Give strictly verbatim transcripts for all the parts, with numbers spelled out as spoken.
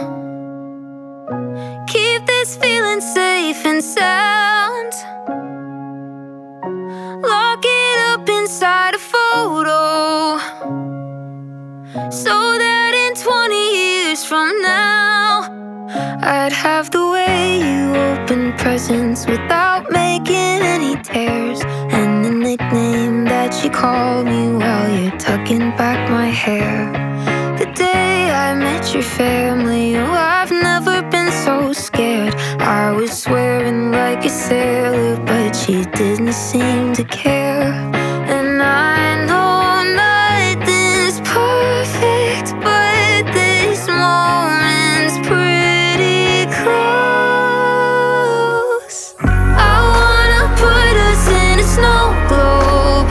Keep this feeling safe and sound. Lock it up inside a photo, so that in twenty years from now I'd have the way you open presents without making any tears, and the nickname that you call me while you're tucking back my hair. The day I met your family, oh, I've never been so scared. I was swearing like a sailor, but she didn't seem to care. And I know nothing's perfect, but this moment's pretty close. I wanna put us in a snow globe.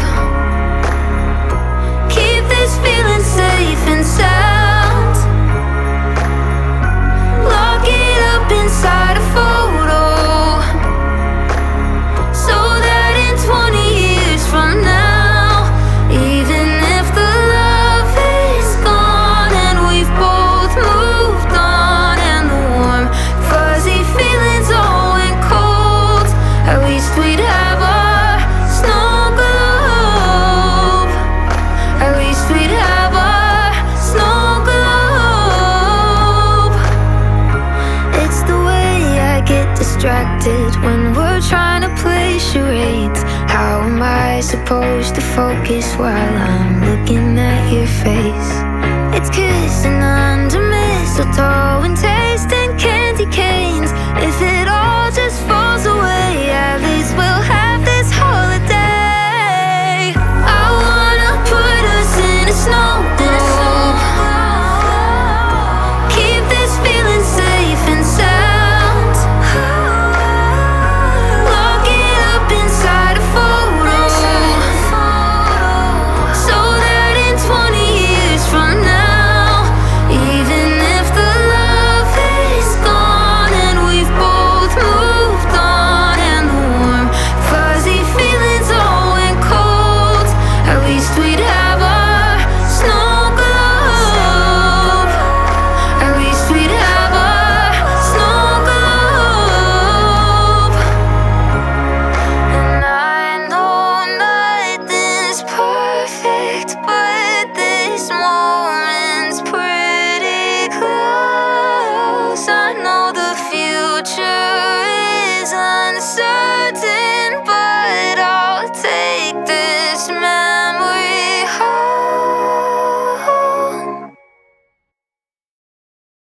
Keep this feeling safe and sound. Lock it up inside a photo, so that in twenty years from now, even if the love is gone and we've both moved on, and the warm fuzzy feelings all went cold, at least we'd have our snow globe. At least we'd have our snow globe. It's the way I get distracted when we're trying to play charades. How am I supposed to focus while I'm looking at your face? It's kissing under mistletoe.